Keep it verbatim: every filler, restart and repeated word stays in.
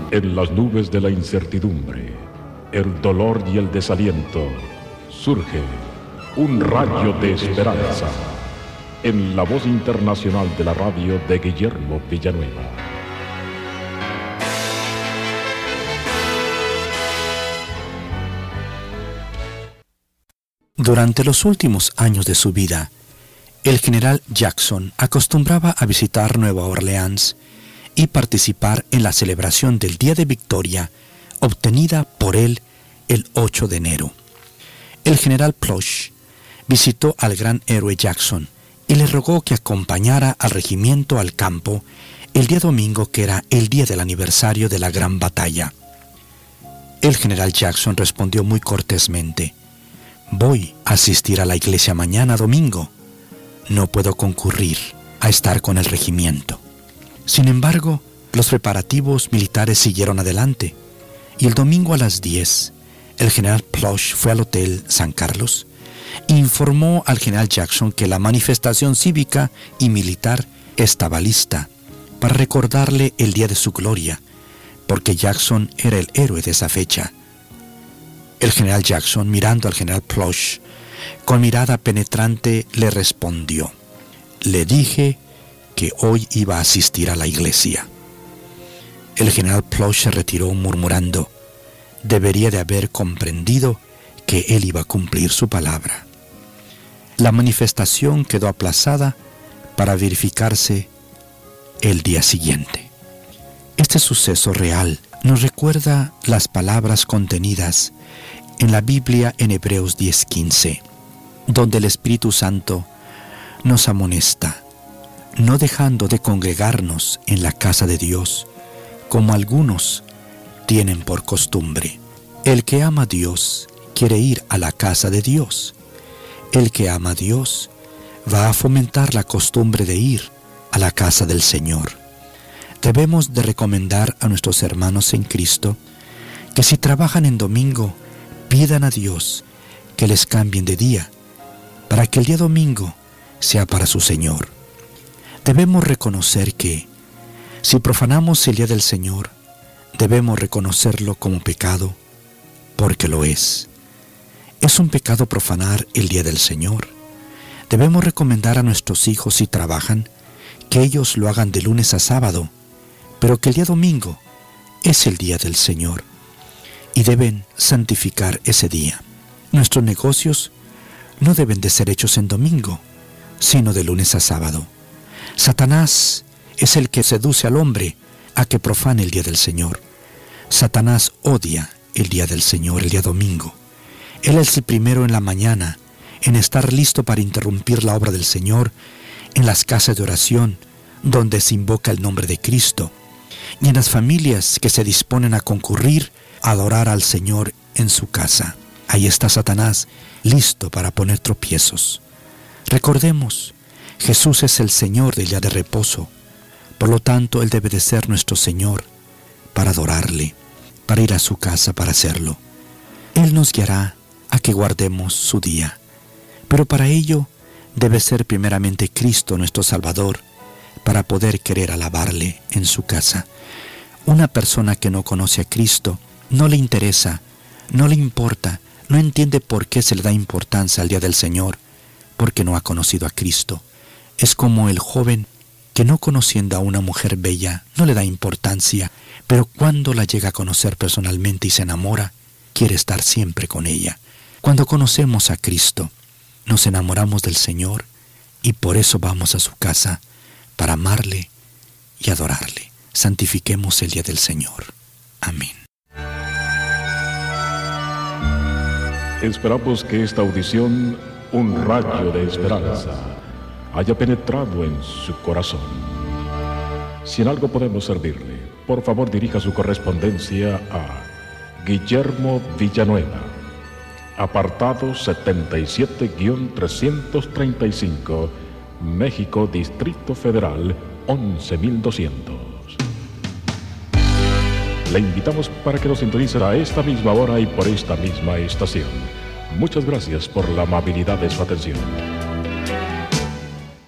En las nubes de la incertidumbre, el dolor y el desaliento, surge un rayo de esperanza en la voz internacional de la radio de Guillermo Villanueva. Durante los últimos años de su vida, el general Jackson acostumbraba a visitar Nueva Orleans y participar en la celebración del Día de Victoria obtenida por él el ocho de enero. El general Plush visitó al gran héroe Jackson y le rogó que acompañara al regimiento al campo el día domingo, que era el día del aniversario de la gran batalla. El general Jackson respondió muy cortésmente: «Voy a asistir a la iglesia mañana domingo. No puedo concurrir a estar con el regimiento». Sin embargo, los preparativos militares siguieron adelante, y el domingo a las diez, el general Plush fue al Hotel San Carlos e informó al general Jackson que la manifestación cívica y militar estaba lista para recordarle el día de su gloria, porque Jackson era el héroe de esa fecha. El general Jackson, mirando al general Plush con mirada penetrante, le respondió: «Le dije que hoy iba a asistir a la iglesia». El general Plush se retiró murmurando: debería de haber comprendido que él iba a cumplir su palabra. La manifestación quedó aplazada para verificarse el día siguiente. Este suceso real nos recuerda las palabras contenidas en la Biblia en Hebreos diez quince, donde el Espíritu Santo nos amonesta: no dejando de congregarnos en la casa de Dios, como algunos tienen por costumbre. El que ama a Dios quiere ir a la casa de Dios. El que ama a Dios va a fomentar la costumbre de ir a la casa del Señor. Debemos de recomendar a nuestros hermanos en Cristo que si trabajan en domingo, pidan a Dios que les cambien de día, para que el día domingo sea para su Señor. Debemos reconocer que, si profanamos el día del Señor, debemos reconocerlo como pecado, porque lo es. Es un pecado profanar el día del Señor. Debemos recomendar a nuestros hijos, si trabajan, que ellos lo hagan de lunes a sábado, pero que el día domingo es el día del Señor, y deben santificar ese día. Nuestros negocios no deben de ser hechos en domingo, sino de lunes a sábado. Satanás es el que seduce al hombre a que profane el día del Señor. Satanás odia el día del Señor, el día domingo. Él es el primero en la mañana en estar listo para interrumpir la obra del Señor en las casas de oración donde se invoca el nombre de Cristo, y en las familias que se disponen a concurrir a adorar al Señor en su casa. Ahí está Satanás, listo para poner tropiezos. Recordemos, Jesús es el Señor del día de reposo. Por lo tanto, Él debe de ser nuestro Señor para adorarle, para ir a su casa para hacerlo. Él nos guiará a que guardemos su día, pero para ello debe ser primeramente Cristo nuestro Salvador, para poder querer alabarle en su casa. Una persona que no conoce a Cristo, no le interesa, no le importa, no entiende por qué se le da importancia al día del Señor, porque no ha conocido a Cristo. Es como el joven que, no conociendo a una mujer bella, no le da importancia, pero cuando la llega a conocer personalmente y se enamora, quiere estar siempre con ella. Cuando conocemos a Cristo, nos enamoramos del Señor y por eso vamos a su casa para amarle y adorarle. Santifiquemos el día del Señor. Amén. Esperamos que esta audición, un rayo de esperanza, haya penetrado en su corazón. Si en algo podemos servirle, por favor dirija su correspondencia a Guillermo Villanueva, apartado setenta y siete trescientos treinta y cinco, México, Distrito Federal, once mil doscientos. Le invitamos para que nos sintonice a esta misma hora y por esta misma estación. Muchas gracias por la amabilidad de su atención.